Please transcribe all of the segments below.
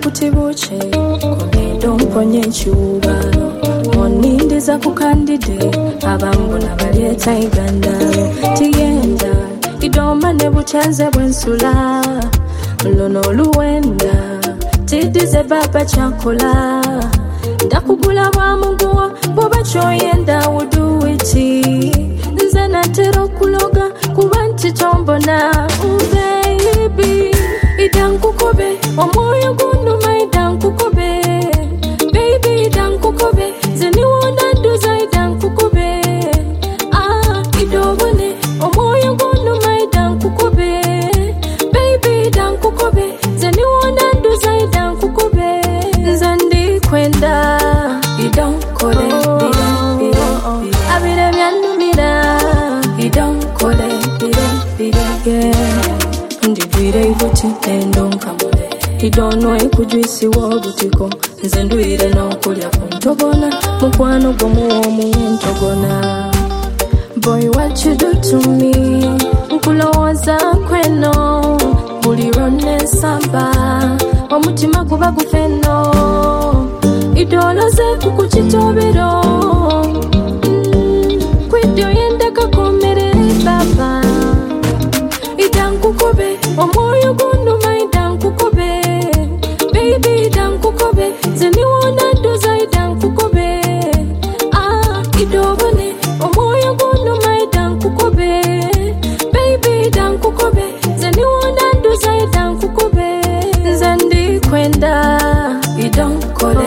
kuti buche komedo mponye chuba monindiza kukandide abambona balieta iganda tiyenda idoma ne buchanze bwensula lono luwenda tidize baba chankola ndakugula wa mungu boba choyenda uduiti nze natero kuloga kubanti tombona baby idankukobe omoyo gunduma idankukobe baby idankukobe zeniwona nduza idankukobe idobone omoyo gunduma idankukobe baby idankukobe zeniwona nduza idankukobe nzandi kwenda idankole abire byanumira idankole bire ndivire ibuti endonkamule idono ekujwisi wobutiko nze nduire n'okulya ku ntogona mukwano gwomuwomu entogona boy what you do to me nkulowoza kweno buli lwonna nsamba omutima guba gufeno idoloze kukukitobero kwidyo yenda kakomere baba idankukobe omoyo gunduma idankukobe baby idankukobe zeniwona nduza idankukobe idobone omoyo gunduma idankukobe baby idankukobe zeniwona nduza idankukobe nzandi kwenda idankole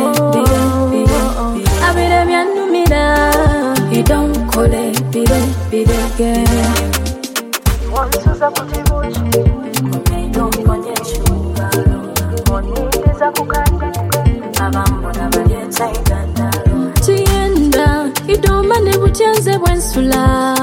abire byanumira idankole bire wansuza kutibuchi komedo mponye chuba monindiza kukandi abambona balieta iganda tiyenda idoma ne buchanze bwensula